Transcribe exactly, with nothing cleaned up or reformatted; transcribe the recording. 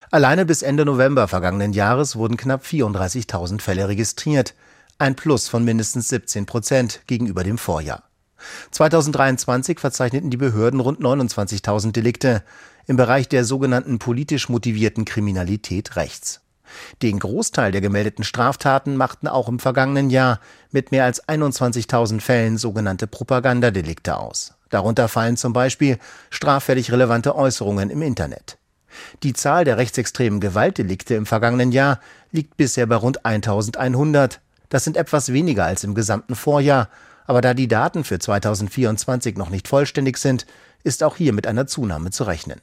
Alleine bis Ende November vergangenen Jahres wurden knapp vierunddreißigtausend Fälle registriert, ein Plus von mindestens siebzehn Prozent gegenüber dem Vorjahr. zweitausenddreiundzwanzig verzeichneten die Behörden rund neunundzwanzigtausend Delikte im Bereich der sogenannten politisch motivierten Kriminalität rechts. Den Großteil der gemeldeten Straftaten machten auch im vergangenen Jahr mit mehr als einundzwanzigtausend Fällen sogenannte Propagandadelikte aus. Darunter fallen zum Beispiel straffällig relevante Äußerungen im Internet. Die Zahl der rechtsextremen Gewaltdelikte im vergangenen Jahr liegt bisher bei rund eintausendeinhundert. Das sind etwas weniger als im gesamten Vorjahr, aber da die Daten für zweitausendvierundzwanzig noch nicht vollständig sind, ist auch hier mit einer Zunahme zu rechnen.